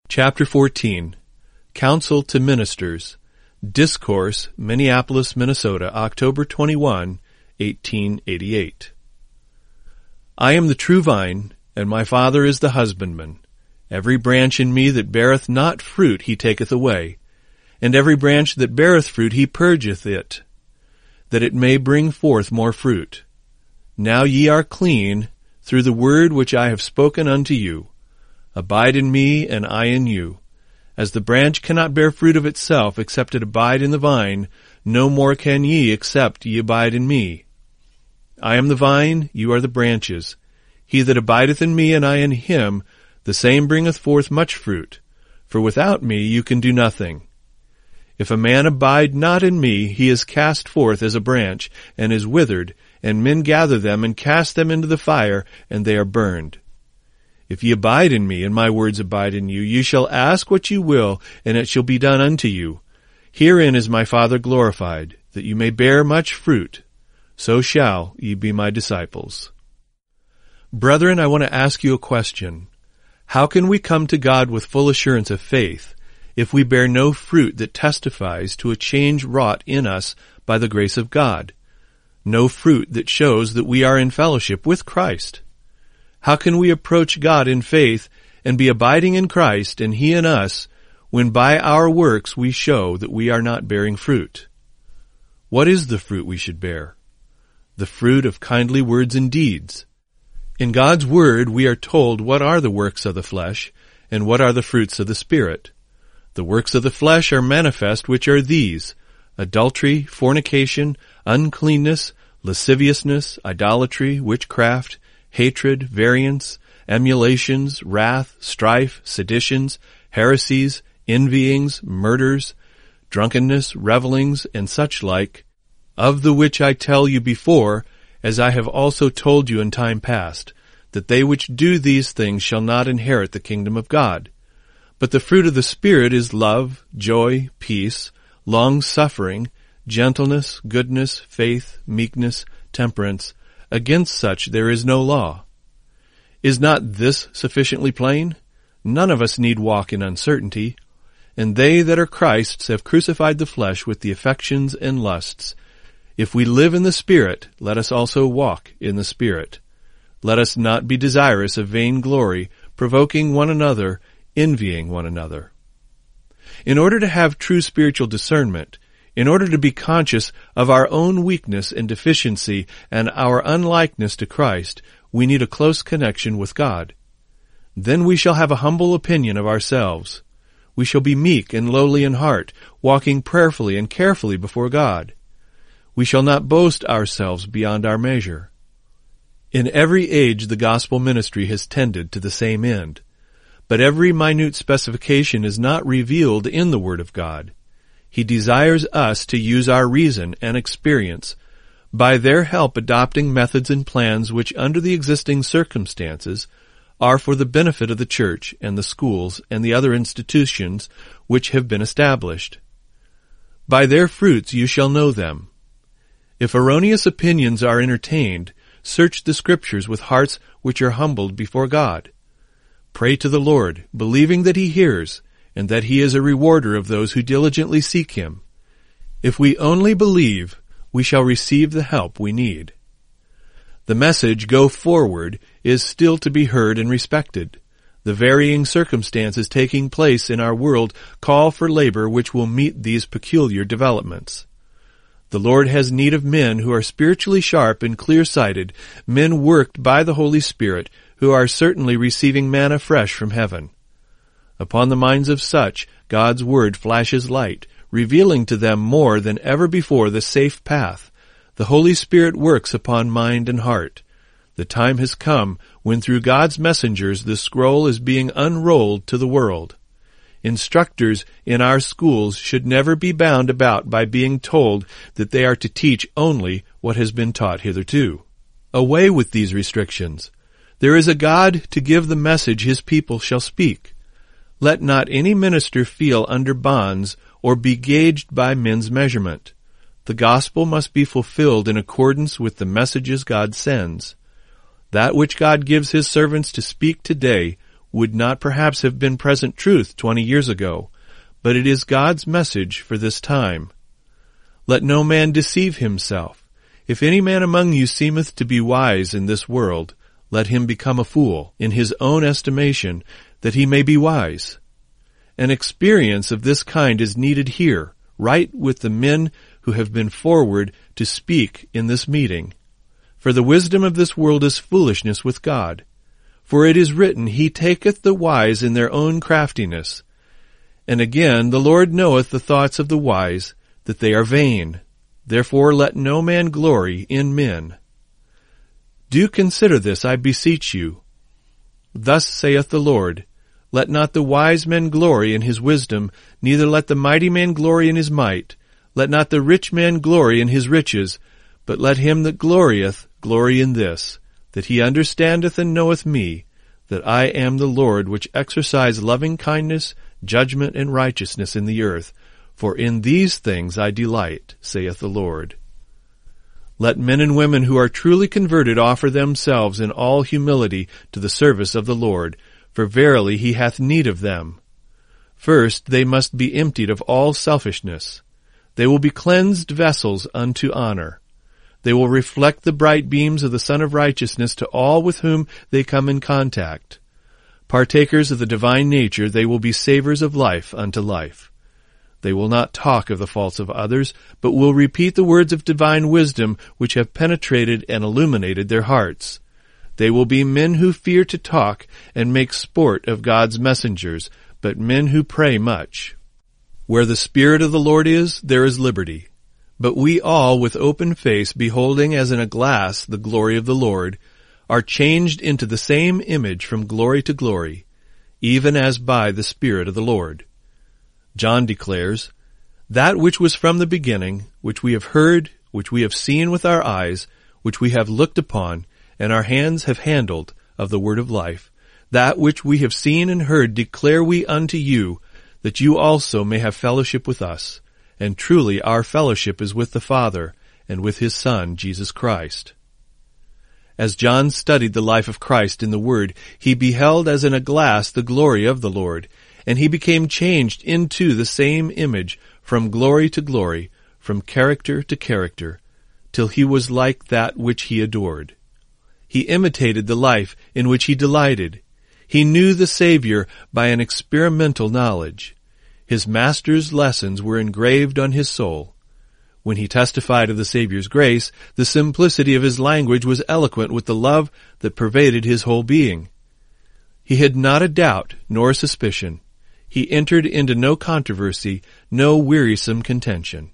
Chapter 14. Counsel to Ministers. Discourse, Minneapolis, Minnesota, October 21, 1888. I am the true vine, and my Father is the husbandman. Every branch in me that beareth not fruit he taketh away, and every branch that beareth fruit he purgeth it, that it may bring forth more fruit. Now ye are clean through the word which I have spoken unto you. Abide in me, and I in you. As the branch cannot bear fruit of itself, except it abide in the vine, no more can ye, except ye abide in me. I am the vine, you are the branches. He that abideth in me, and I in him, the same bringeth forth much fruit. For without me you can do nothing. If a man abide not in me, he is cast forth as a branch, and is withered, and men gather them, and cast them into the fire, and they are burned. If ye abide in me, and my words abide in you, ye shall ask what you will, and it shall be done unto you. Herein is my Father glorified, that you may bear much fruit. So shall ye be my disciples. Brethren, I want to ask you a question. How can we come to God with full assurance of faith if we bear no fruit that testifies to a change wrought in us by the grace of God? No fruit that shows that we are in fellowship with Christ? How can we approach God in faith and be abiding in Christ and He in us when by our works we show that we are not bearing fruit? What is the fruit we should bear? The fruit of kindly words and deeds. In God's Word we are told what are the works of the flesh and what are the fruits of the Spirit. The works of the flesh are manifest, which are these: adultery, fornication, uncleanness, lasciviousness, idolatry, witchcraft, hatred, variance, emulations, wrath, strife, seditions, heresies, envyings, murders, drunkenness, revellings, and such like, of the which I tell you before, as I have also told you in time past, that they which do these things shall not inherit the kingdom of God. But the fruit of the Spirit is love, joy, peace, long-suffering, gentleness, goodness, faith, meekness, temperance. Against such there is no law. Is not this sufficiently plain? None of us need walk in uncertainty. And they that are Christ's have crucified the flesh with the affections and lusts. If we live in the Spirit, let us also walk in the Spirit. Let us not be desirous of vain glory, provoking one another, envying one another. In order to have true spiritual discernment, in order to be conscious of our own weakness and deficiency and our unlikeness to Christ, we need a close connection with God. Then we shall have a humble opinion of ourselves. We shall be meek and lowly in heart, walking prayerfully and carefully before God. We shall not boast ourselves beyond our measure. In every age the gospel ministry has tended to the same end, but every minute specification is not revealed in the Word of God. He desires us to use our reason and experience, by their help adopting methods and plans which, under the existing circumstances, are for the benefit of the church and the schools and the other institutions which have been established. By their fruits you shall know them. If erroneous opinions are entertained, search the Scriptures with hearts which are humbled before God. Pray to the Lord, believing that He hears, and that He is a rewarder of those who diligently seek Him. If we only believe, we shall receive the help we need. The message, "Go forward," is still to be heard and respected. The varying circumstances taking place in our world call for labor which will meet these peculiar developments. The Lord has need of men who are spiritually sharp and clear-sighted, men worked by the Holy Spirit, who are certainly receiving manna fresh from heaven. Upon the minds of such, God's Word flashes light, revealing to them more than ever before the safe path. The Holy Spirit works upon mind and heart. The time has come when through God's messengers the scroll is being unrolled to the world. Instructors in our schools should never be bound about by being told that they are to teach only what has been taught hitherto. Away with these restrictions. There is a God to give the message His people shall speak. Let not any minister feel under bonds or be gauged by men's measurement. The gospel must be fulfilled in accordance with the messages God sends. That which God gives His servants to speak today would not perhaps have been present truth 20 years ago, but it is God's message for this time. Let no man deceive himself. If any man among you seemeth to be wise in this world, let him become a fool in his own estimation, that he may be wise. An experience of this kind is needed here, right with the men who have been forward to speak in this meeting. For the wisdom of this world is foolishness with God. For it is written, He taketh the wise in their own craftiness. And again, the Lord knoweth the thoughts of the wise, that they are vain. Therefore let no man glory in men. Do consider this, I beseech you. Thus saith the Lord, Let not the wise man glory in his wisdom, neither let the mighty man glory in his might. Let not the rich man glory in his riches, but let him that glorieth glory in this, that he understandeth and knoweth me, that I am the Lord which exercise loving kindness, judgment, and righteousness in the earth. For in these things I delight, saith the Lord. Let men and women who are truly converted offer themselves in all humility to the service of the Lord, for verily he hath need of them. First they must be emptied of all selfishness. They will be cleansed vessels unto honor. They will reflect the bright beams of the Sun of Righteousness to all with whom they come in contact. Partakers of the divine nature, they will be savors of life unto life. They will not talk of the faults of others, but will repeat the words of divine wisdom which have penetrated and illuminated their hearts. They will be men who fear to talk and make sport of God's messengers, but men who pray much. Where the Spirit of the Lord is, there is liberty. But we all, with open face, beholding as in a glass the glory of the Lord, are changed into the same image from glory to glory, even as by the Spirit of the Lord. John declares, That which was from the beginning, which we have heard, which we have seen with our eyes, which we have looked upon, and our hands have handled, of the word of life, that which we have seen and heard declare we unto you, that you also may have fellowship with us. And truly our fellowship is with the Father, and with His Son, Jesus Christ. As John studied the life of Christ in the Word, he beheld as in a glass the glory of the Lord, and he became changed into the same image from glory to glory, from character to character, till he was like that which he adored. He imitated the life in which he delighted. He knew the Savior by an experimental knowledge. His Master's lessons were engraved on his soul. When he testified of the Savior's grace, the simplicity of his language was eloquent with the love that pervaded his whole being. He had not a doubt nor a suspicion. He entered into no controversy, no wearisome contention.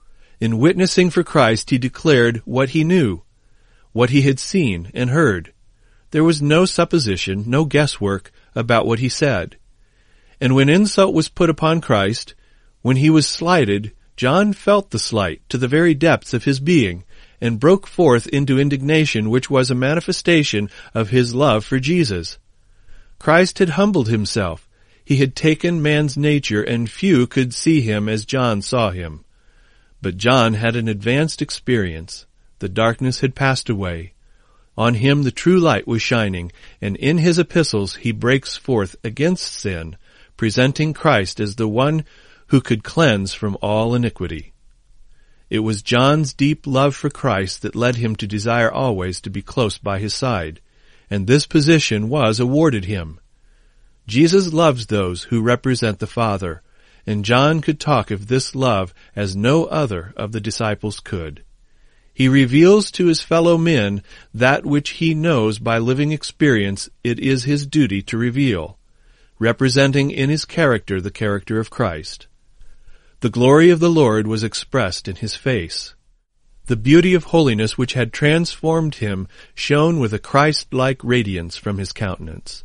In witnessing for Christ, he declared what he knew, what he had seen and heard. There was no supposition, no guesswork about what he said. And when insult was put upon Christ, when he was slighted, John felt the slight to the very depths of his being, and broke forth into indignation which was a manifestation of his love for Jesus. Christ had humbled himself. He had taken man's nature, and few could see him as John saw him. But John had an advanced experience. The darkness had passed away. On him the true light was shining, and in his epistles he breaks forth against sin, presenting Christ as the one who could cleanse from all iniquity. It was John's deep love for Christ that led him to desire always to be close by his side, and this position was awarded him. Jesus loves those who represent the Father, and John could talk of this love as no other of the disciples could. He reveals to his fellow men that which he knows by living experience it is his duty to reveal, representing in his character the character of Christ. The glory of the Lord was expressed in his face. The beauty of holiness which had transformed him shone with a Christ-like radiance from his countenance.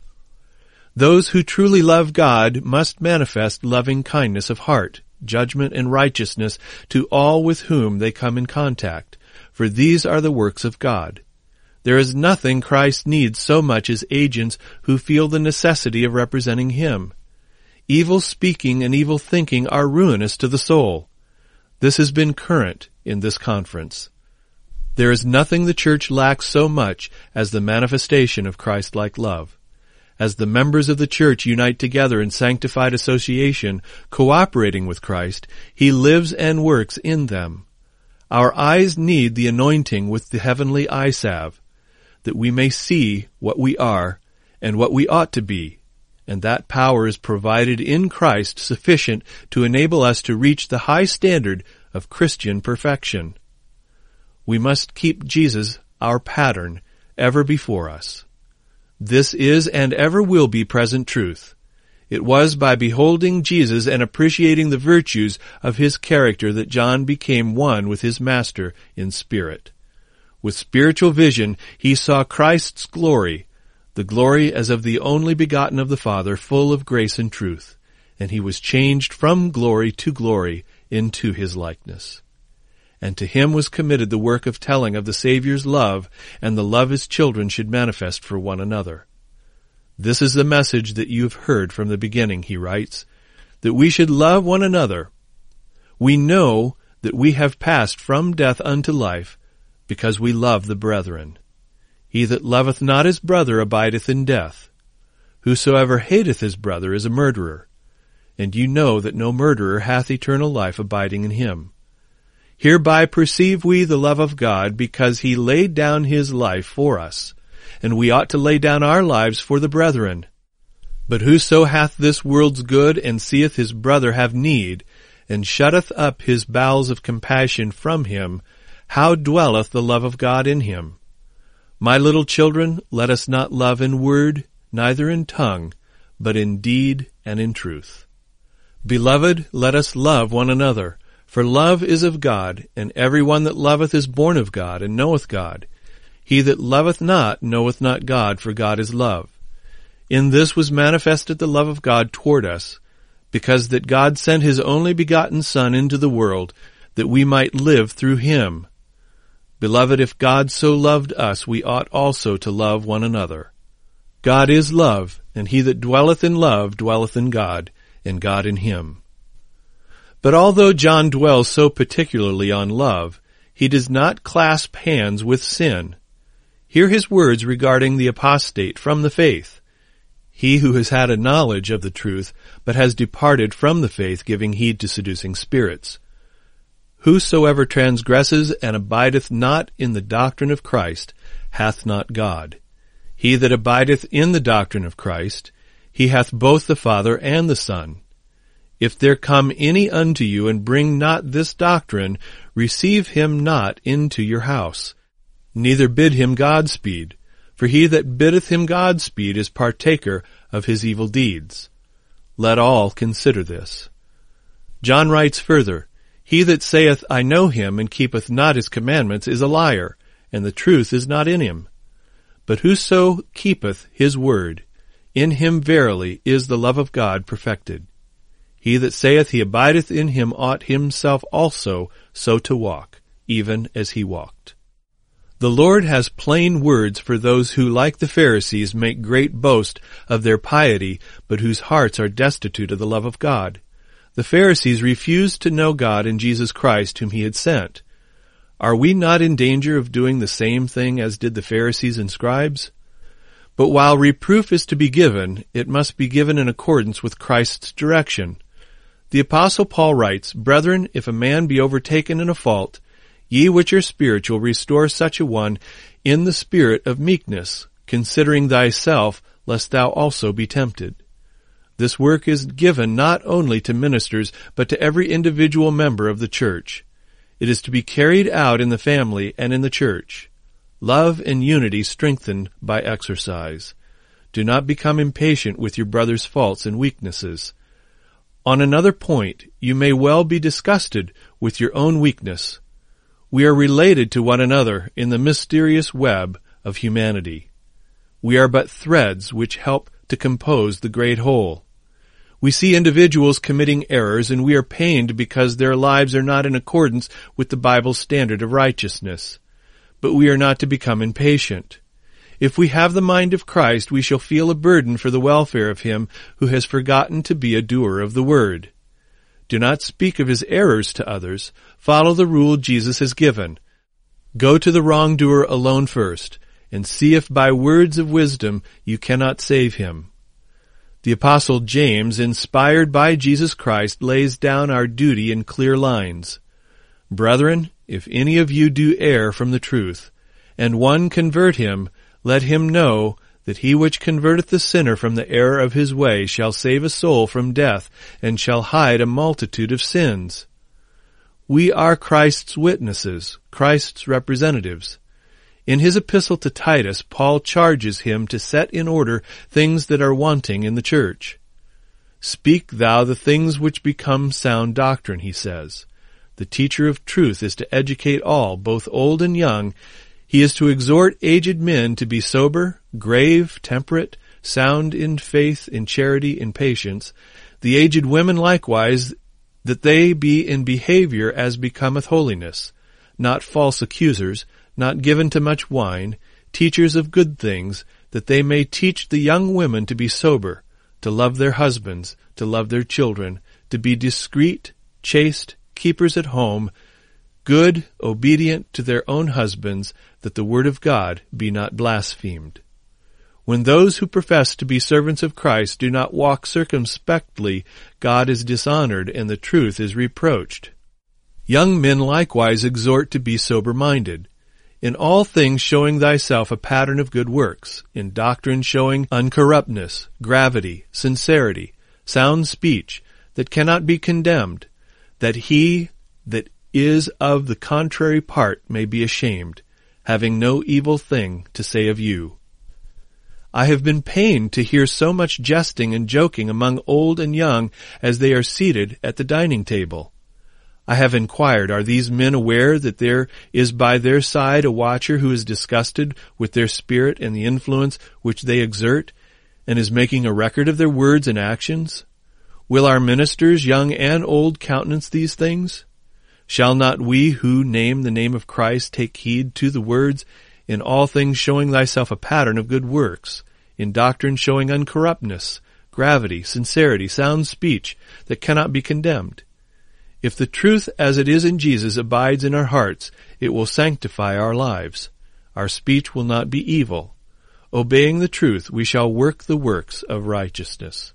Those who truly love God must manifest loving kindness of heart, judgment, and righteousness to all with whom they come in contact, for these are the works of God. There is nothing Christ needs so much as agents who feel the necessity of representing him. Evil speaking and evil thinking are ruinous to the soul. This has been current in this conference. There is nothing the church lacks so much as the manifestation of Christ-like love. As the members of the church unite together in sanctified association, cooperating with Christ, he lives and works in them. Our eyes need the anointing with the heavenly eye salve, that we may see what we are and what we ought to be, and that power is provided in Christ sufficient to enable us to reach the high standard of Christian perfection. We must keep Jesus, our pattern, ever before us. This is and ever will be present truth. It was by beholding Jesus and appreciating the virtues of his character that John became one with his Master in spirit. With spiritual vision, he saw Christ's glory, the glory as of the only begotten of the Father, full of grace and truth, and he was changed from glory to glory into his likeness. And to him was committed the work of telling of the Savior's love and the love his children should manifest for one another. This is the message that you have heard from the beginning, he writes, that we should love one another. We know that we have passed from death unto life, because we love the brethren. He that loveth not his brother abideth in death. Whosoever hateth his brother is a murderer, and you know that no murderer hath eternal life abiding in him. Hereby perceive we the love of God, because he laid down his life for us, and we ought to lay down our lives for the brethren. But whoso hath this world's good, and seeth his brother have need, and shutteth up his bowels of compassion from him, how dwelleth the love of God in him? My little children, let us not love in word, neither in tongue, but in deed and in truth. Beloved, let us love one another, for love is of God, and every one that loveth is born of God, and knoweth God. He that loveth not knoweth not God, for God is love. In this was manifested the love of God toward us, because that God sent his only begotten Son into the world, that we might live through him. Beloved, if God so loved us, we ought also to love one another. God is love, and he that dwelleth in love dwelleth in God, and God in him. But although John dwells so particularly on love, he does not clasp hands with sin. Hear his words regarding the apostate from the faith. He who has had a knowledge of the truth, but has departed from the faith, giving heed to seducing spirits. Whosoever transgresses and abideth not in the doctrine of Christ hath not God. He that abideth in the doctrine of Christ, he hath both the Father and the Son. If there come any unto you, and bring not this doctrine, receive him not into your house, neither bid him Godspeed, for he that biddeth him Godspeed is partaker of his evil deeds. Let all consider this. John writes further, He that saith, I know him, and keepeth not his commandments, is a liar, and the truth is not in him. But whoso keepeth his word, in him verily is the love of God perfected. He that saith he abideth in him ought himself also so to walk, even as he walked. The Lord has plain words for those who, like the Pharisees, make great boast of their piety, but whose hearts are destitute of the love of God. The Pharisees refused to know God in Jesus Christ, whom he had sent. Are we not in danger of doing the same thing as did the Pharisees and scribes? But while reproof is to be given, it must be given in accordance with Christ's direction. The Apostle Paul writes, Brethren, if a man be overtaken in a fault, ye which are spiritual, restore such a one in the spirit of meekness, considering thyself, lest thou also be tempted. This work is given not only to ministers, but to every individual member of the church. It is to be carried out in the family and in the church. Love and unity strengthened by exercise. Do not become impatient with your brother's faults and weaknesses. On another point, you may well be disgusted with your own weakness. We are related to one another in the mysterious web of humanity. We are but threads which help to compose the great whole. We see individuals committing errors, and we are pained because their lives are not in accordance with the Bible's standard of righteousness. But we are not to become impatient. If we have the mind of Christ, we shall feel a burden for the welfare of him who has forgotten to be a doer of the word. Do not speak of his errors to others. Follow the rule Jesus has given. Go to the wrongdoer alone first, and see if by words of wisdom you cannot save him. The Apostle James, inspired by Jesus Christ, lays down our duty in clear lines. Brethren, if any of you do err from the truth, and one convert him, let him know that he which converteth the sinner from the error of his way shall save a soul from death, and shall hide a multitude of sins. We are Christ's witnesses, Christ's representatives. In his epistle to Titus, Paul charges him to set in order things that are wanting in the church. Speak thou the things which become sound doctrine, he says. The teacher of truth is to educate all, both old and young. He is to exhort aged men to be sober, grave, temperate, sound in faith, in charity, in patience. The aged women likewise, that they be in behavior as becometh holiness, not false accusers, not given to much wine, teachers of good things, that they may teach the young women to be sober, to love their husbands, to love their children, to be discreet, chaste, keepers at home, good, obedient to their own husbands, that the word of God be not blasphemed. When those who profess to be servants of Christ do not walk circumspectly, God is dishonored and the truth is reproached. Young men likewise exhort to be sober-minded, in all things showing thyself a pattern of good works, in doctrine showing uncorruptness, gravity, sincerity, sound speech, that cannot be condemned, that he that is of the contrary part may be ashamed, having no evil thing to say of you. I have been pained to hear so much jesting and joking among old and young as they are seated at the dining table. I have inquired, are these men aware that there is by their side a watcher who is disgusted with their spirit and the influence which they exert, and is making a record of their words and actions? Will our ministers, young and old, countenance these things? Shall not we who name the name of Christ take heed to the words, in all things showing thyself a pattern of good works, in doctrine showing uncorruptness, gravity, sincerity, sound speech, that cannot be condemned? If the truth as it is in Jesus abides in our hearts, it will sanctify our lives. Our speech will not be evil. Obeying the truth, we shall work the works of righteousness.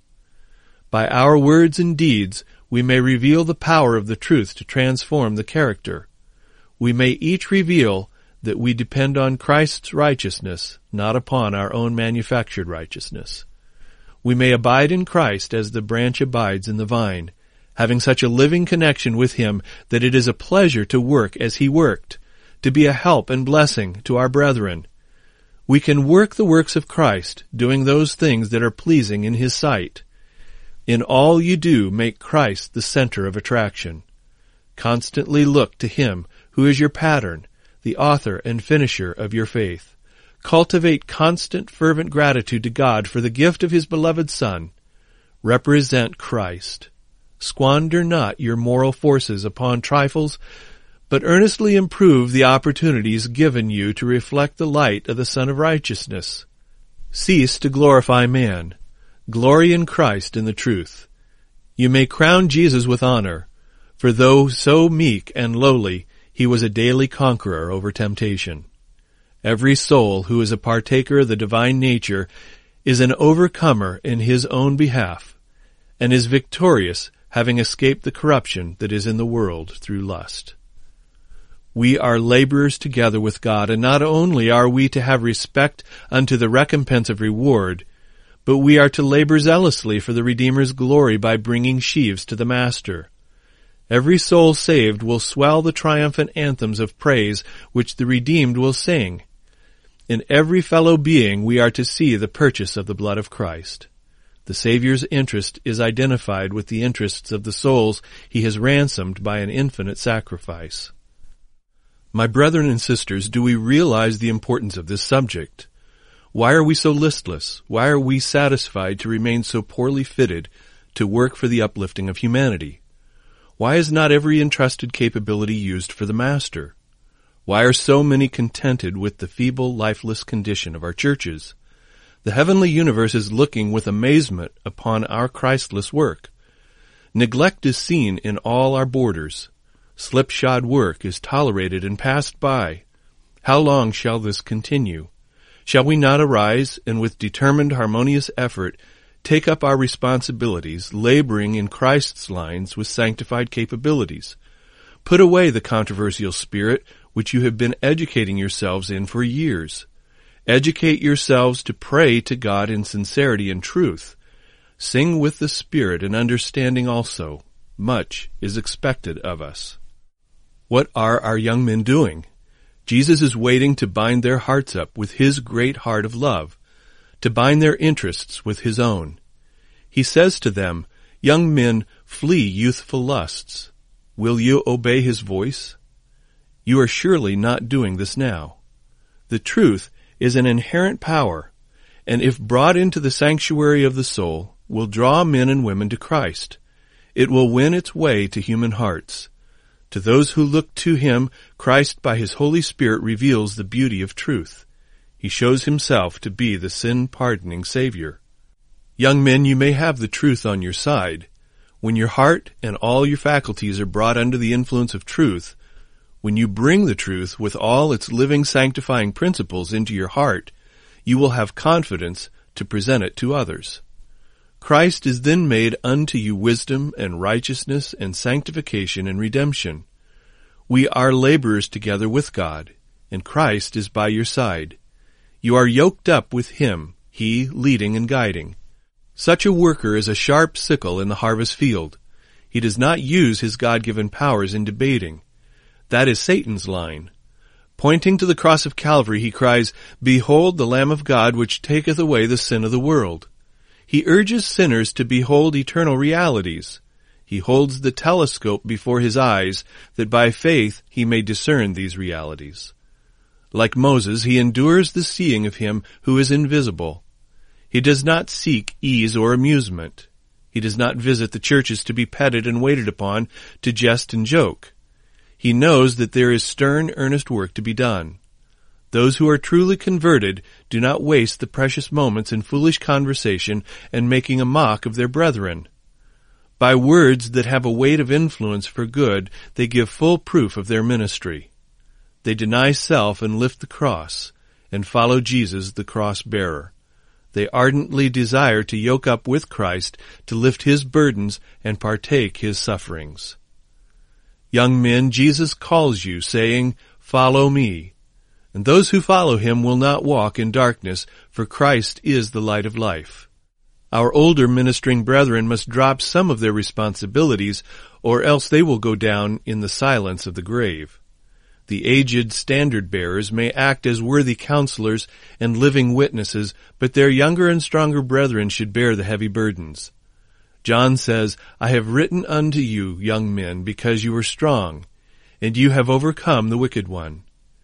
By our words and deeds, we may reveal the power of the truth to transform the character. We may each reveal that we depend on Christ's righteousness, not upon our own manufactured righteousness. We may abide in Christ as the branch abides in the vine, having such a living connection with him that it is a pleasure to work as he worked, to be a help and blessing to our brethren. We can work the works of Christ, doing those things that are pleasing in his sight. In all you do, make Christ the center of attraction. Constantly look to him who is your pattern, the author and finisher of your faith. Cultivate constant, fervent gratitude to God for the gift of his beloved Son. Represent Christ. Squander not your moral forces upon trifles, but earnestly improve the opportunities given you to reflect the light of the Son of Righteousness. Cease to glorify man. Glory in Christ in the truth. You may crown Jesus with honor, for though so meek and lowly, he was a daily conqueror over temptation. Every soul who is a partaker of the divine nature is an overcomer in his own behalf, and is victorious, having escaped the corruption that is in the world through lust. We are laborers together with God, and not only are we to have respect unto the recompense of reward, but we are to labor zealously for the Redeemer's glory by bringing sheaves to the Master. Every soul saved will swell the triumphant anthems of praise which the redeemed will sing. In every fellow being we are to see the purchase of the blood of Christ. The Savior's interest is identified with the interests of the souls he has ransomed by an infinite sacrifice. My brethren and sisters, do we realize the importance of this subject? Why are we so listless? Why are we satisfied to remain so poorly fitted to work for the uplifting of humanity? Why is not every entrusted capability used for the Master? Why are so many contented with the feeble, lifeless condition of our churches? The heavenly universe is looking with amazement upon our Christless work. Neglect is seen in all our borders. Slipshod work is tolerated and passed by. How long shall this continue? Shall we not arise and with determined, harmonious effort take up our responsibilities, laboring in Christ's lines with sanctified capabilities. Put away the controversial spirit which you have been educating yourselves in for years. Educate yourselves to pray to God in sincerity and truth. Sing with the Spirit and understanding also. Much is expected of us. What are our young men doing? Jesus is waiting to bind their hearts up with His great heart of love, to bind their interests with His own. He says to them, "Young men, flee youthful lusts." Will you obey His voice? You are surely not doing this now. The truth is an inherent power, and if brought into the sanctuary of the soul, will draw men and women to Christ. It will win its way to human hearts. To those who look to Him, Christ by His Holy Spirit reveals the beauty of truth. He shows Himself to be the sin-pardoning Savior. Young men, you may have the truth on your side. When your heart and all your faculties are brought under the influence of truth, when you bring the truth with all its living sanctifying principles into your heart, you will have confidence to present it to others. Christ is then made unto you wisdom and righteousness and sanctification and redemption. We are laborers together with God, and Christ is by your side. You are yoked up with Him, He leading and guiding. Such a worker is a sharp sickle in the harvest field. He does not use his God-given powers in debating. That is Satan's line. Pointing to the cross of Calvary, he cries, "Behold the Lamb of God which taketh away the sin of the world." He urges sinners to behold eternal realities. He holds the telescope before his eyes, that by faith he may discern these realities. Like Moses, he endures the seeing of Him who is invisible. He does not seek ease or amusement. He does not visit the churches to be petted and waited upon, to jest and joke. He knows that there is stern, earnest work to be done. Those who are truly converted do not waste the precious moments in foolish conversation and making a mock of their brethren. By words that have a weight of influence for good, they give full proof of their ministry. They deny self and lift the cross, and follow Jesus, the cross-bearer. They ardently desire to yoke up with Christ, to lift His burdens and partake His sufferings. Young men, Jesus calls you, saying, "Follow me." And those who follow Him will not walk in darkness, for Christ is the light of life. Our older ministering brethren must drop some of their responsibilities, or else they will go down in the silence of the grave. The aged standard-bearers may act as worthy counselors and living witnesses, but their younger and stronger brethren should bear the heavy burdens. John says, "I have written unto you, young men, because you are strong, and you have overcome the wicked one."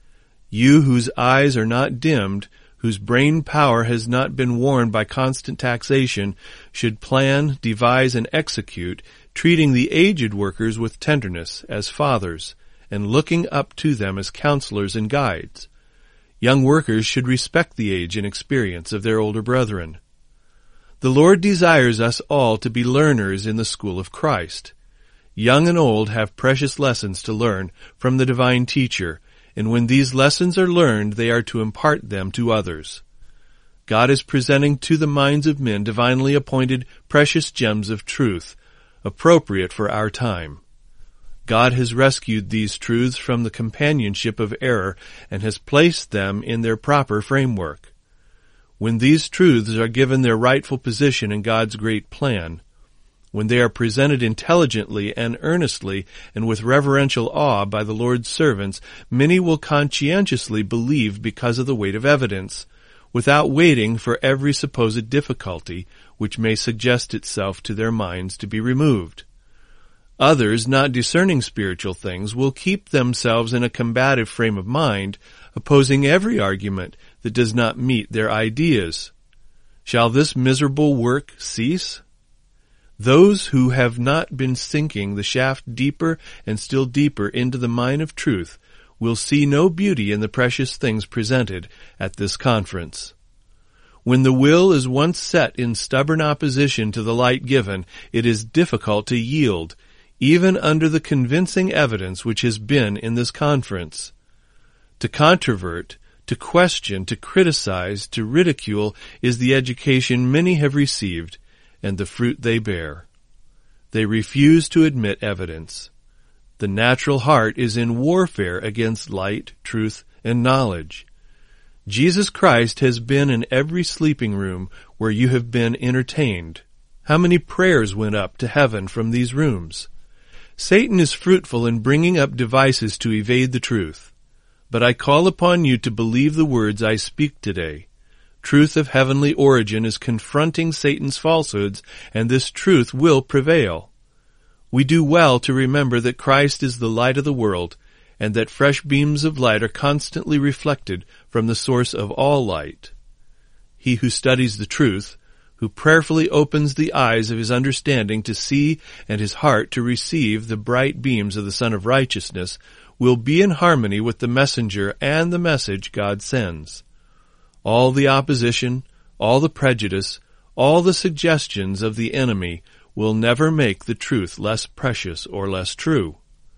You whose eyes are not dimmed, whose brain power has not been worn by constant taxation, should plan, devise, and execute, treating the aged workers with tenderness as fathers, and looking up to them as counselors and guides. Young workers should respect the age and experience of their older brethren. The Lord desires us all to be learners in the school of Christ. Young and old have precious lessons to learn from the divine teacher, and when these lessons are learned, they are to impart them to others. God is presenting to the minds of men divinely appointed precious gems of truth, appropriate for our time. God has rescued these truths from the companionship of error and has placed them in their proper framework. When these truths are given their rightful position in God's great plan, when they are presented intelligently and earnestly and with reverential awe by the Lord's servants, many will conscientiously believe because of the weight of evidence, without waiting for every supposed difficulty which may suggest itself to their minds to be removed. Others, not discerning spiritual things, will keep themselves in a combative frame of mind, opposing every argument that does not meet their ideas. Shall this miserable work cease? Those who have not been sinking the shaft deeper and still deeper into the mine of truth will see no beauty in the precious things presented at this conference. When the will is once set in stubborn opposition to the light given, it is difficult to yield, even under the convincing evidence which has been in this conference. To controvert, to question, to criticize, to ridicule is the education many have received, and the fruit they bear. They refuse to admit evidence. The natural heart is in warfare against light, truth, and knowledge. Jesus Christ has been in every sleeping room where you have been entertained. How many prayers went up to heaven from these rooms? Satan is fruitful in bringing up devices to evade the truth. But I call upon you to believe the words I speak today. Truth of heavenly origin is confronting Satan's falsehoods, and this truth will prevail. We do well to remember that Christ is the light of the world, and that fresh beams of light are constantly reflected from the source of all light. He who studies the truth, who prayerfully opens the eyes of his understanding to see and his heart to receive the bright beams of the Sun of Righteousness, will be in harmony with the messenger and the message God sends. All the opposition, all the prejudice, all the suggestions of the enemy will never make the truth less precious or less true.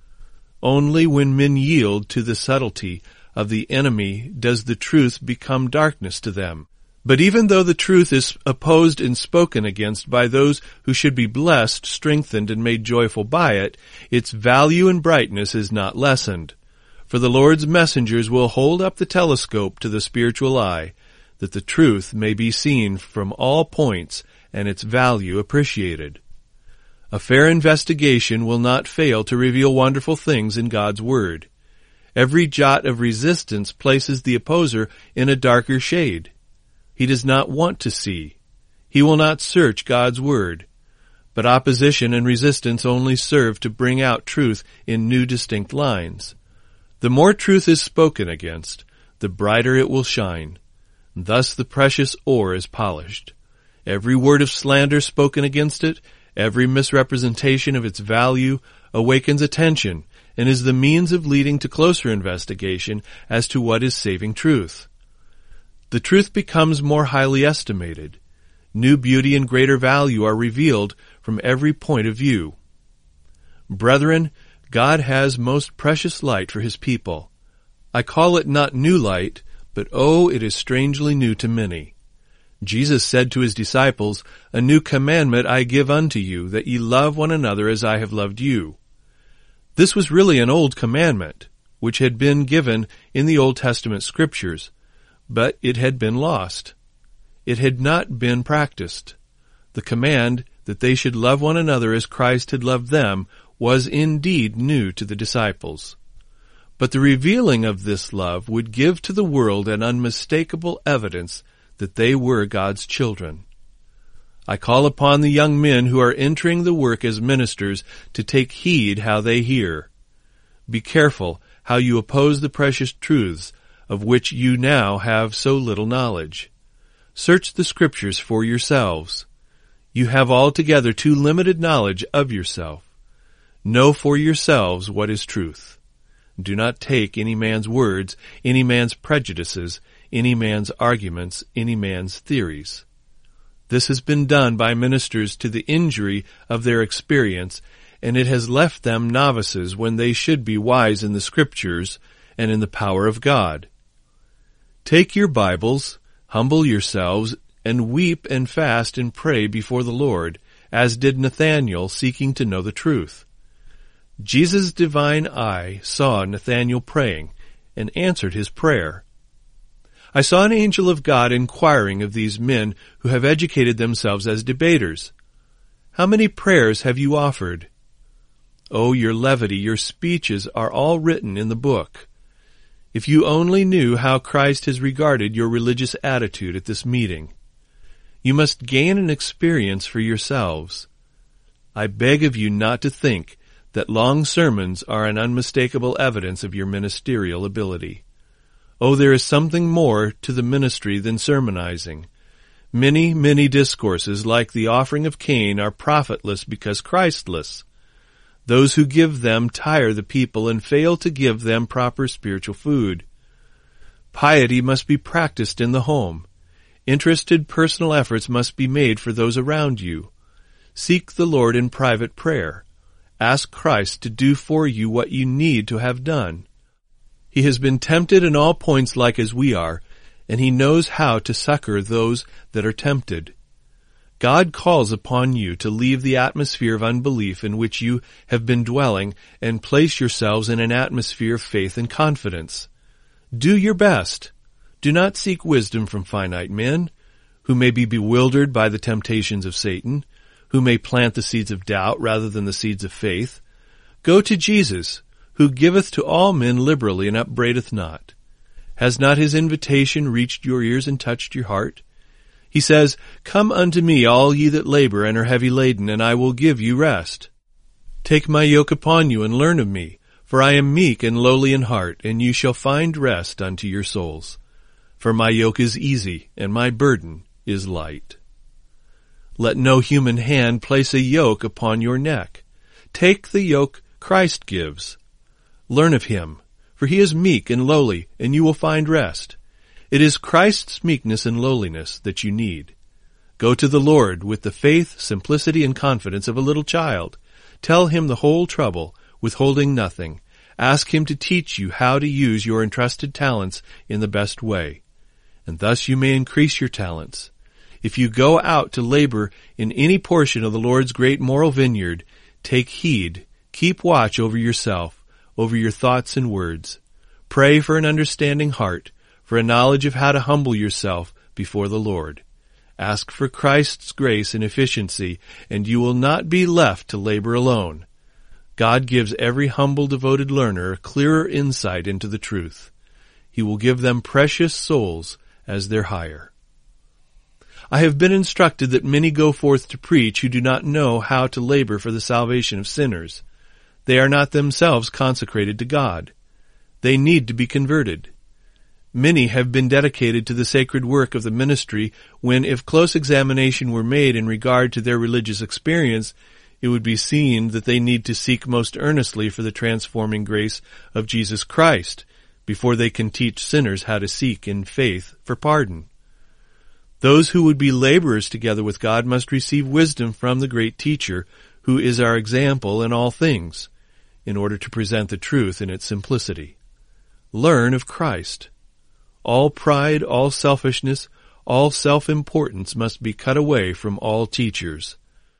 Only when men yield to the subtlety of the enemy does the truth become darkness to them. But even though the truth is opposed and spoken against by those who should be blessed, strengthened, and made joyful by it, its value and brightness is not lessened. For the Lord's messengers will hold up the telescope to the spiritual eye, that the truth may be seen from all points and its value appreciated. A fair investigation will not fail to reveal wonderful things in God's Word. Every jot of resistance places the opposer in a darker shade. He does not want to see. He will not search God's Word. But opposition and resistance only serve to bring out truth in new distinct lines. The more truth is spoken against, the brighter it will shine. Thus the precious ore is polished. Every word of slander spoken against it, every misrepresentation of its value, awakens attention and is the means of leading to closer investigation as to what is saving truth. The truth becomes more highly estimated. New beauty and greater value are revealed from every point of view. Brethren, God has most precious light for His people. I call it not new light, but it is strangely new to many. Jesus said to His disciples, "A new commandment I give unto you, that ye love one another as I have loved you." This was really an old commandment, which had been given in the Old Testament scriptures, but it had been lost. It had not been practiced. The command that they should love one another as Christ had loved them was indeed new to the disciples. But the revealing of this love would give to the world an unmistakable evidence that they were God's children. I call upon the young men who are entering the work as ministers to take heed how they hear. Be careful how you oppose the precious truths of which you now have so little knowledge. Search the Scriptures for yourselves. You have altogether too limited knowledge of yourself. Know for yourselves what is truth. Do not take any man's words, any man's prejudices, any man's arguments, any man's theories. This has been done by ministers to the injury of their experience, and it has left them novices when they should be wise in the Scriptures and in the power of God. Take your Bibles, humble yourselves, and weep and fast and pray before the Lord, as did Nathanael seeking to know the truth. Jesus' divine eye saw Nathanael praying and answered his prayer. I saw an angel of God inquiring of these men who have educated themselves as debaters, "How many prayers have you offered?" Oh, your levity, your speeches are all written in the book. If you only knew how Christ has regarded your religious attitude at this meeting. You must gain an experience for yourselves. I beg of you not to think that long sermons are an unmistakable evidence of your ministerial ability. Oh, there is something more to the ministry than sermonizing. Many, many discourses, like the offering of Cain, are profitless because Christless. Those who give them tire the people and fail to give them proper spiritual food. Piety must be practiced in the home. Interested personal efforts must be made for those around you. Seek the Lord in private prayer. Ask Christ to do for you what you need to have done. He has been tempted in all points like as we are, and He knows how to succor those that are tempted. God calls upon you to leave the atmosphere of unbelief in which you have been dwelling and place yourselves in an atmosphere of faith and confidence. Do your best. Do not seek wisdom from finite men, who may be bewildered by the temptations of Satan, who may plant the seeds of doubt rather than the seeds of faith. Go to Jesus, who giveth to all men liberally and upbraideth not. Has not his invitation reached your ears and touched your heart? He says, Come unto me, all ye that labor and are heavy laden, and I will give you rest. Take my yoke upon you and learn of me, for I am meek and lowly in heart, and you shall find rest unto your souls. For my yoke is easy, and my burden is light. Let no human hand place a yoke upon your neck. Take the yoke Christ gives. Learn of him, for he is meek and lowly, and you will find rest. It is Christ's meekness and lowliness that you need. Go to the Lord with the faith, simplicity, and confidence of a little child. Tell him the whole trouble, withholding nothing. Ask him to teach you how to use your entrusted talents in the best way. And thus you may increase your talents. If you go out to labor in any portion of the Lord's great moral vineyard, take heed, keep watch over yourself, over your thoughts and words. Pray for an understanding heart, for a knowledge of how to humble yourself before the Lord. Ask for Christ's grace and efficiency, and you will not be left to labor alone. God gives every humble, devoted learner a clearer insight into the truth. He will give them precious souls as their hire. I have been instructed that many go forth to preach who do not know how to labor for the salvation of sinners. They are not themselves consecrated to God. They need to be converted. Many have been dedicated to the sacred work of the ministry when, if close examination were made in regard to their religious experience, it would be seen that they need to seek most earnestly for the transforming grace of Jesus Christ before they can teach sinners how to seek in faith for pardon. Those who would be laborers together with God must receive wisdom from the great teacher, who is our example in all things, in order to present the truth in its simplicity. Learn of Christ. All pride, all selfishness, all self-importance must be cut away from all teachers.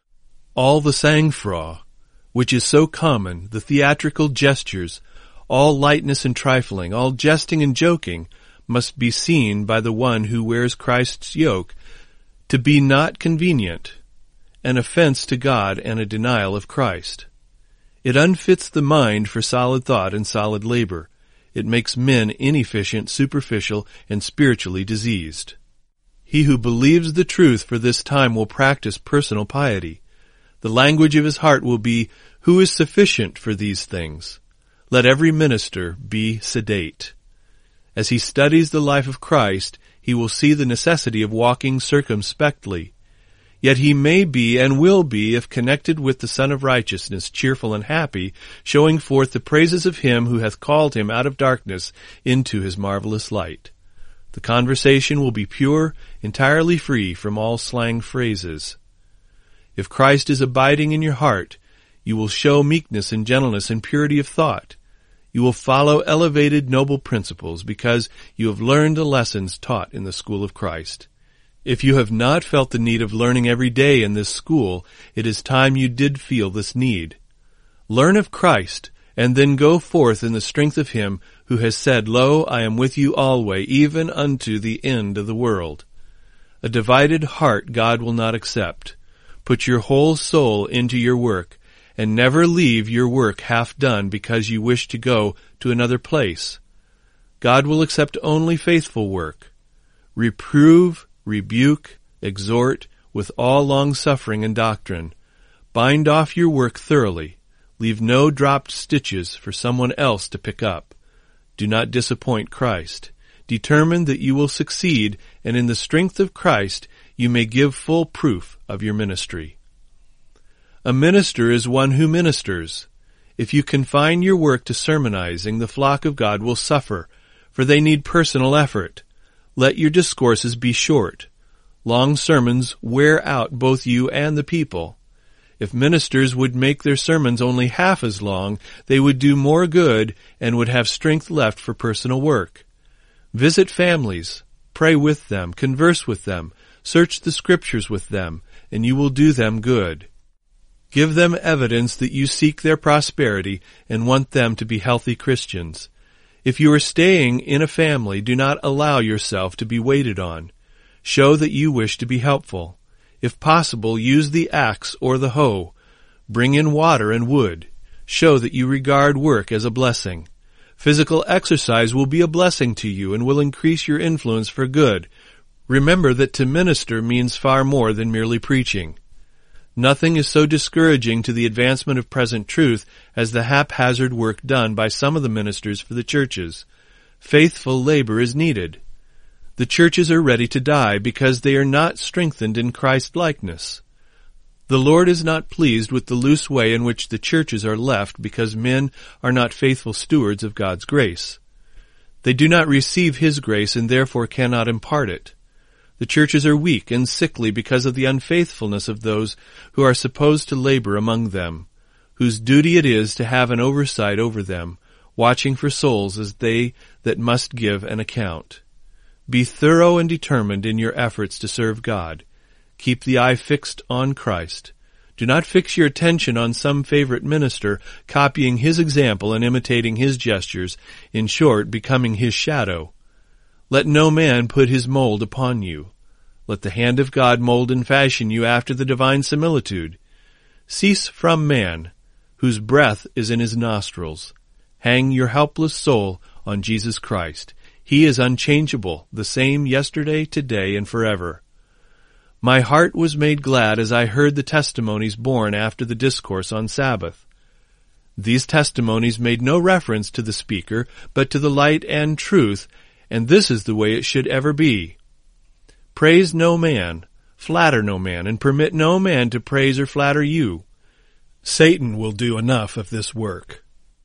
All the sang-froid, which is so common, the theatrical gestures, all lightness and trifling, all jesting and joking, must be seen by the one who wears Christ's yoke to be not convenient, an offense to God and a denial of Christ. It unfits the mind for solid thought and solid labor. It makes men inefficient, superficial, and spiritually diseased. He who believes the truth for this time will practice personal piety. The language of his heart will be, "Who is sufficient for these things?" Let every minister be sedate. As he studies the life of Christ, he will see the necessity of walking circumspectly. Yet he may be and will be, if connected with the Son of Righteousness, cheerful and happy, showing forth the praises of him who hath called him out of darkness into his marvelous light. The conversation will be pure, entirely free from all slang phrases. If Christ is abiding in your heart, you will show meekness and gentleness and purity of thought. You will follow elevated, noble principles because you have learned the lessons taught in the school of Christ. If you have not felt the need of learning every day in this school, it is time you did feel this need. Learn of Christ, and then go forth in the strength of him who has said, "Lo, I am with you alway, even unto the end of the world." A divided heart God will not accept. Put your whole soul into your work, and never leave your work half done because you wish to go to another place. God will accept only faithful work. Reprove, rebuke, exhort, with all long-suffering and doctrine. Bind off your work thoroughly. Leave no dropped stitches for someone else to pick up. Do not disappoint Christ. Determine that you will succeed, and in the strength of Christ you may give full proof of your ministry. A minister is one who ministers. If you confine your work to sermonizing, the flock of God will suffer, for they need personal effort. Let your discourses be short. Long sermons wear out both you and the people. If ministers would make their sermons only half as long, they would do more good and would have strength left for personal work. Visit families, pray with them, converse with them, search the Scriptures with them, and you will do them good. Give them evidence that you seek their prosperity and want them to be healthy Christians. If you are staying in a family, do not allow yourself to be waited on. Show that you wish to be helpful. If possible, use the axe or the hoe. Bring in water and wood. Show that you regard work as a blessing. Physical exercise will be a blessing to you and will increase your influence for good. Remember that to minister means far more than merely preaching. Nothing is so discouraging to the advancement of present truth as the haphazard work done by some of the ministers for the churches. Faithful labor is needed. The churches are ready to die because they are not strengthened in Christ-likeness. The Lord is not pleased with the loose way in which the churches are left because men are not faithful stewards of God's grace. They do not receive His grace and therefore cannot impart it. The churches are weak and sickly because of the unfaithfulness of those who are supposed to labor among them, whose duty it is to have an oversight over them, watching for souls as they that must give an account. Be thorough and determined in your efforts to serve God. Keep the eye fixed on Christ. Do not fix your attention on some favorite minister, copying his example and imitating his gestures, in short, becoming his shadow. Let no man put his mold upon you. Let the hand of God mold and fashion you after the divine similitude. Cease from man, whose breath is in his nostrils. Hang your helpless soul on Jesus Christ. He is unchangeable, the same yesterday, today, and forever. My heart was made glad as I heard the testimonies borne after the discourse on Sabbath. These testimonies made no reference to the speaker, but to the light and truth, and this is the way it should ever be. Praise no man, flatter no man, and permit no man to praise or flatter you. Satan will do enough of this work.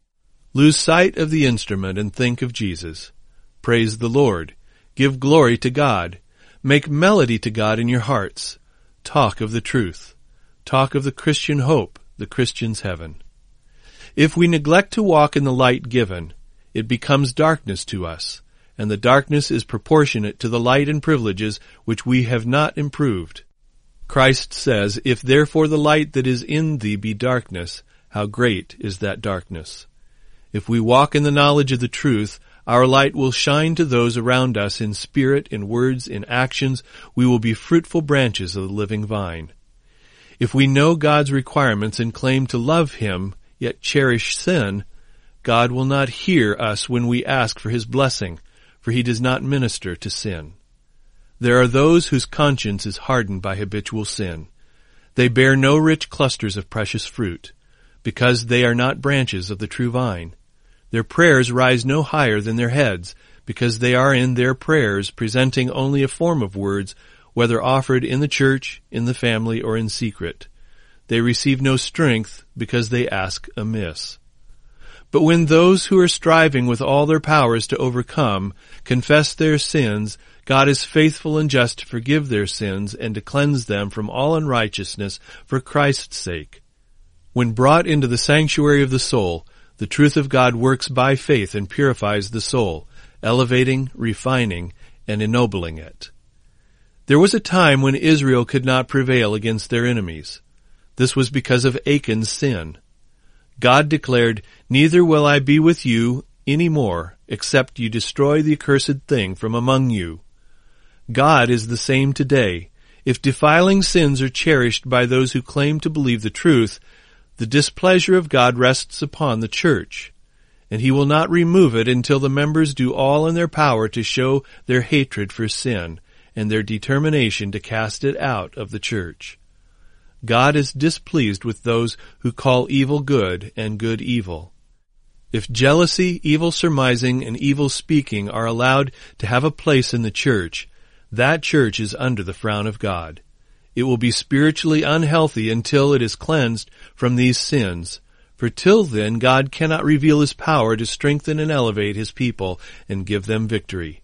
Lose sight of the instrument and think of Jesus. Praise the Lord. Give glory to God. Make melody to God in your hearts. Talk of the truth. Talk of the Christian hope, the Christian's heaven. If we neglect to walk in the light given, it becomes darkness to us, and the darkness is proportionate to the light and privileges which we have not improved. Christ says, "If therefore the light that is in thee be darkness, how great is that darkness?" If we walk in the knowledge of the truth, our light will shine to those around us in spirit, in words, in actions. We will be fruitful branches of the living vine. If we know God's requirements and claim to love Him, yet cherish sin, God will not hear us when we ask for His blessing, for He does not minister to sin. There are those whose conscience is hardened by habitual sin. They bear no rich clusters of precious fruit, because they are not branches of the true vine. Their prayers rise no higher than their heads, because they are in their prayers presenting only a form of words, whether offered in the church, in the family, or in secret. They receive no strength, because they ask amiss. But when those who are striving with all their powers to overcome confess their sins, God is faithful and just to forgive their sins and to cleanse them from all unrighteousness for Christ's sake. When brought into the sanctuary of the soul, the truth of God works by faith and purifies the soul, elevating, refining, and ennobling it. There was a time when Israel could not prevail against their enemies. This was because of Achan's sin. God declared, "Neither will I be with you any more, except you destroy the accursed thing from among you." God is the same today. If defiling sins are cherished by those who claim to believe the truth, the displeasure of God rests upon the church, and He will not remove it until the members do all in their power to show their hatred for sin and their determination to cast it out of the church. God is displeased with those who call evil good and good evil. If jealousy, evil surmising, and evil speaking are allowed to have a place in the church, that church is under the frown of God. It will be spiritually unhealthy until it is cleansed from these sins, for till then God cannot reveal His power to strengthen and elevate His people and give them victory.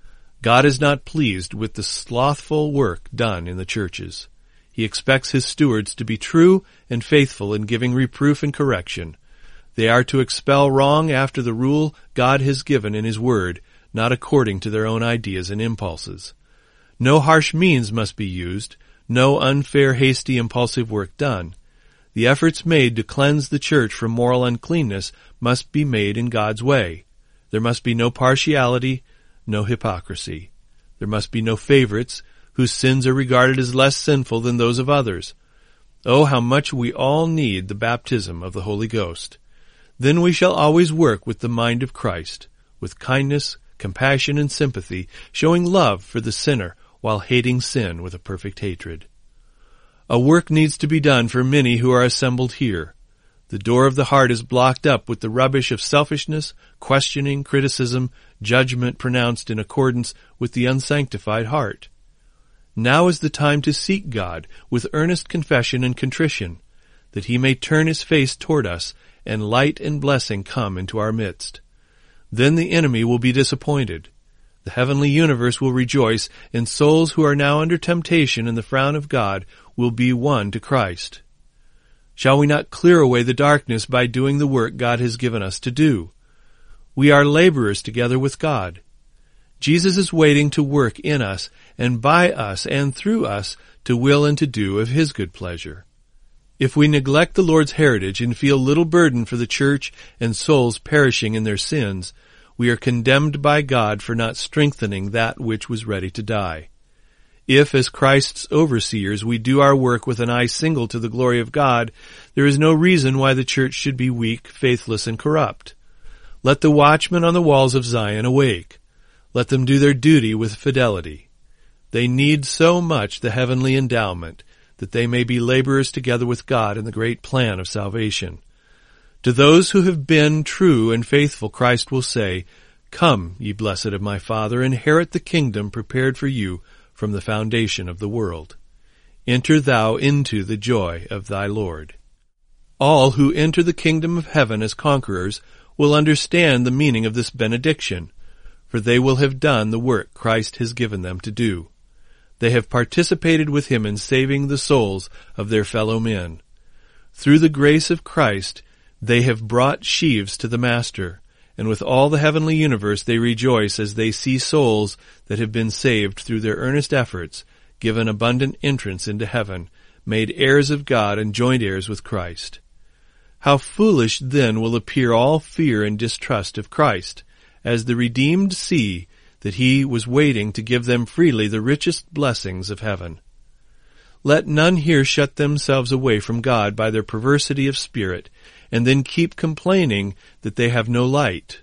God is not pleased with the slothful work done in the churches. He expects His stewards to be true and faithful in giving reproof and correction. They are to expel wrong after the rule God has given in His Word, not according to their own ideas and impulses. No harsh means must be used, no unfair, hasty, impulsive work done. The efforts made to cleanse the church from moral uncleanness must be made in God's way. There must be no partiality, no hypocrisy. There must be no favorites whose sins are regarded as less sinful than those of others. Oh, how much we all need the baptism of the Holy Ghost. Then we shall always work with the mind of Christ, with kindness, compassion, and sympathy, showing love for the sinner while hating sin with a perfect hatred. A work needs to be done for many who are assembled here. The door of the heart is blocked up with the rubbish of selfishness, questioning, criticism, judgment pronounced in accordance with the unsanctified heart. Now is the time to seek God with earnest confession and contrition, that he may turn his face toward us, and light and blessing come into our midst. Then the enemy will be disappointed. The heavenly universe will rejoice, and souls who are now under temptation and the frown of God will be won to Christ. Shall we not clear away the darkness by doing the work God has given us to do? We are laborers together with God. Jesus is waiting to work in us and by us and through us to will and to do of his good pleasure. If we neglect the Lord's heritage and feel little burden for the church and souls perishing in their sins, we are condemned by God for not strengthening that which was ready to die. If, as Christ's overseers, we do our work with an eye single to the glory of God, there is no reason why the church should be weak, faithless, and corrupt. Let the watchmen on the walls of Zion awake. Let them do their duty with fidelity. They need so much the heavenly endowment that they may be laborers together with God in the great plan of salvation. To those who have been true and faithful, Christ will say, "Come, ye blessed of my Father, inherit the kingdom prepared for you from the foundation of the world. Enter thou into the joy of thy Lord." All who enter the kingdom of heaven as conquerors will understand the meaning of this benediction, for they will have done the work Christ has given them to do. They have participated with him in saving the souls of their fellow men. Through the grace of Christ, they have brought sheaves to the Master, and with all the heavenly universe they rejoice as they see souls that have been saved through their earnest efforts, given abundant entrance into heaven, made heirs of God and joint heirs with Christ. How foolish then will appear all fear and distrust of Christ, as the redeemed see that he was waiting to give them freely the richest blessings of heaven. Let none here shut themselves away from God by their perversity of spirit, and then keep complaining that they have no light.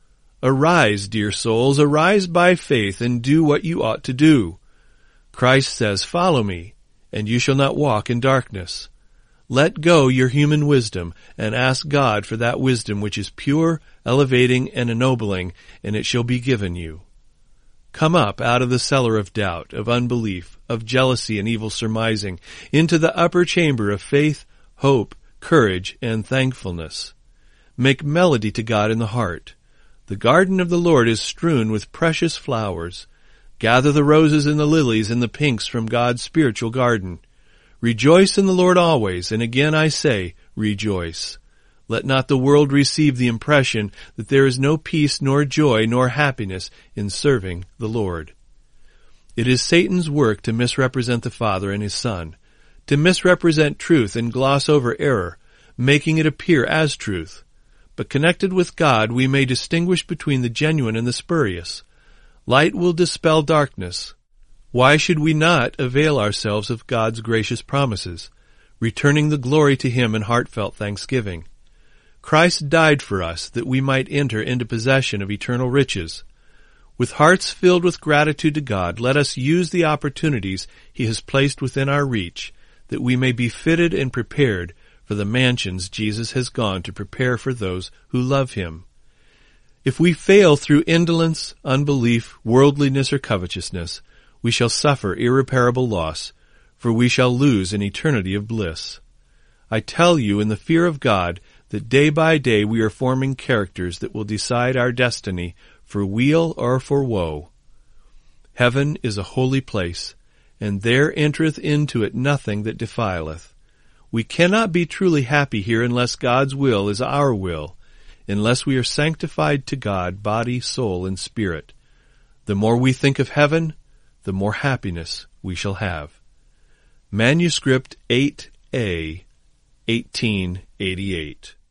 Arise, dear souls, arise by faith, and do what you ought to do. Christ says, "Follow me, and you shall not walk in darkness." Let go your human wisdom, and ask God for that wisdom which is pure, elevating, and ennobling, and it shall be given you. Come up out of the cellar of doubt, of unbelief, of jealousy and evil surmising, into the upper chamber of faith, hope, courage, and thankfulness. Make melody to God in the heart. The garden of the Lord is strewn with precious flowers. Gather the roses and the lilies and the pinks from God's spiritual garden. Rejoice in the Lord always, and again I say, rejoice. Let not the world receive the impression that there is no peace nor joy nor happiness in serving the Lord. It is Satan's work to misrepresent the Father and his Son, to misrepresent truth and gloss over error, making it appear as truth. But connected with God, we may distinguish between the genuine and the spurious. Light will dispel darkness. Why should we not avail ourselves of God's gracious promises, returning the glory to him in heartfelt thanksgiving? Christ died for us that we might enter into possession of eternal riches. With hearts filled with gratitude to God, let us use the opportunities he has placed within our reach, that we may be fitted and prepared for the mansions Jesus has gone to prepare for those who love him. If we fail through indolence, unbelief, worldliness, or covetousness, we shall suffer irreparable loss, for we shall lose an eternity of bliss. I tell you in the fear of God that day by day we are forming characters that will decide our destiny for weal or for woe. Heaven is a holy place, and there entereth into it nothing that defileth. We cannot be truly happy here unless God's will is our will, unless we are sanctified to God, body, soul, and spirit. The more we think of heaven, the more happiness we shall have. Manuscript 8A, 1888.